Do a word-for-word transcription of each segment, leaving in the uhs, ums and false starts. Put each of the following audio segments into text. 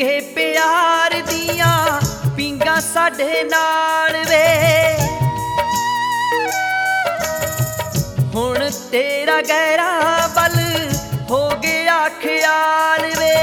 के प्यार दिया पींगा साडे नाल वे हुण तेरा गहरा बल हो गया ख्याल वे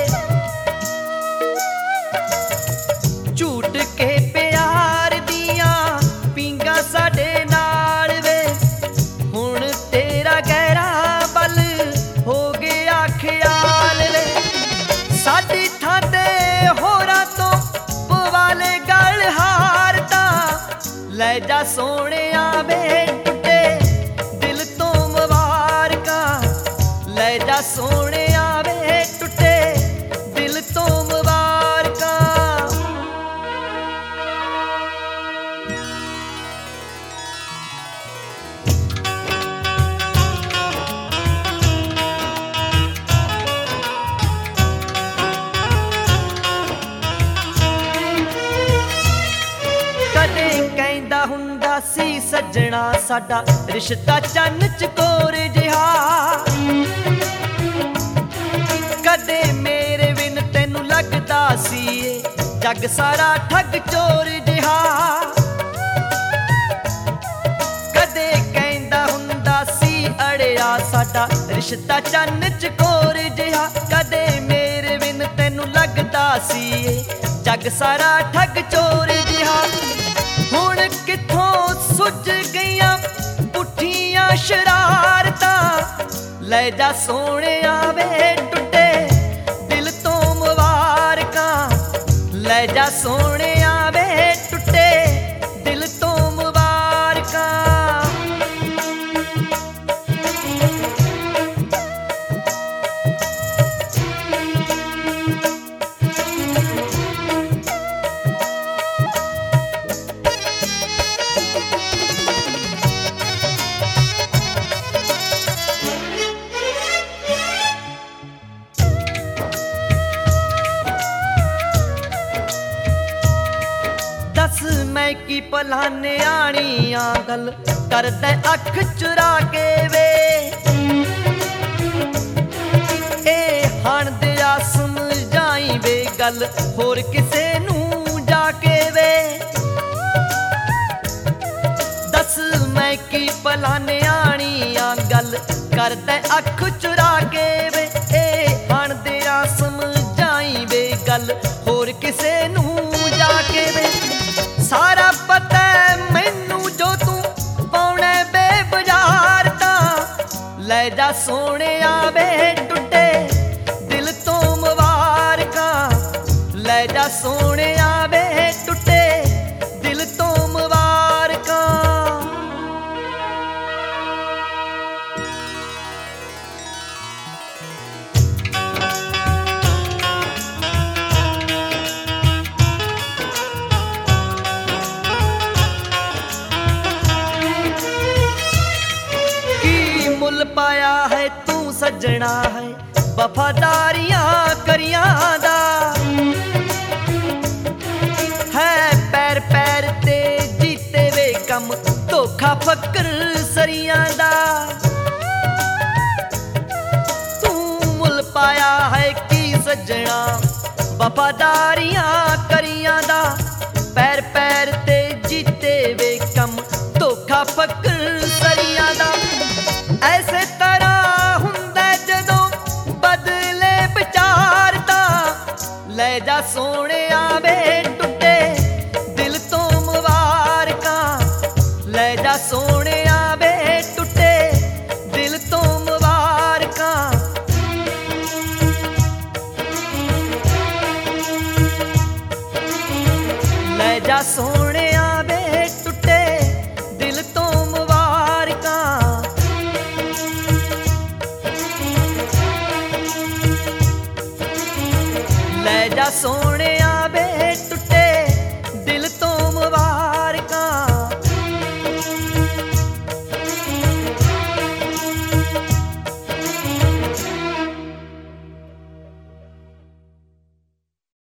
झूठ के प्यार दिया पींगा साडे नाल वे हुण तेरा गहरा बल हो गया ख्याल वे साडी थां ते होरां तो पवाले गल हार तां लै जा सोहणिया वे टुटे दिल तो मुबारका लै जा सोहणिया वे टुटे दिल तो मुबारका कदे कहंदा हुंदा सी सजना साडा रिश्ता चन्न चकोर जिहा कदे मेरे बिन तैनू लगदा सी जग सारा ठग चोर जिहा कदे कहंदा हुंदा सी अड़िया साडा रिश्ता चन्न चकोर जिहा कदे मेरे बिन तैनू लगदा सी जग सारा ठग चोर जिहा हुण किथों सुज गईयां पुठियां शरारतां लै जा सोहणिया वे टुटे दिल तो मुबारका लै जा सोहणिया वे टुटे दिल तो मुबारका दस मैं की भलाने आनियां गल करदे अख चुरा के वे ए हण दिया समझाई वे गल होर किसे नू जाके वे दस मैं की भलाने आनियां गल करदे अख चुरा के वे ए हण दिया समझाई वे गल होर किसे नू जाके वे सारा पता मैनू जो तू पौने बेबाजार तां लै जा सोहणिया वे टुटे दिल तो मुबारका लै जा सोहणिया वे टुटे दिल तो मुबारका मुल पाया है तू सजना है वफादारियां करियां दा है पैर पैर ते जीते वे कम धोखा फकर सरियां दा तू मुल पाया है की सजना वफादारियां करियां दा पैर पैर ते जीते वे कम धोखा फकर सरियां दा ऐसे तरह हुंदा जदों बदले विचार तां लै जा सोहणिया वे टुटे दिल तो मुबारका लै जा सोहणिया वे टुटे दिल तो मुबारका लै जा सोहणिया वे टुटे दिल तो मुबारका लै जा सोहणिया वे टुटे दिल